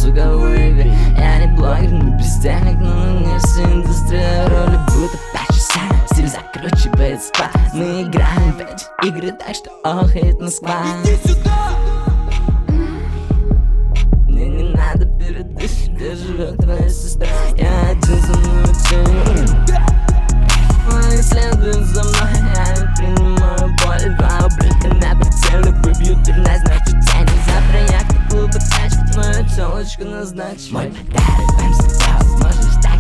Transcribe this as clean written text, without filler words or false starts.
суковой век. Я не блогер, не бездельник, но на мне вся индустрия роли будто 5 часов. Стиль закручивает спад. Мы играем в эти игры, так что охает Москва. Иди сюда! Мне не надо передышки, где живет твоя сестра. Я один за мной тяню. Они следуют за мной, я не принимаю боль. Два ублюдка на прицеле выбьют дурная, значит тянет. Завтра я к клубу тачку, твою телочку назначь. Мой подарок вам всегда, можешь так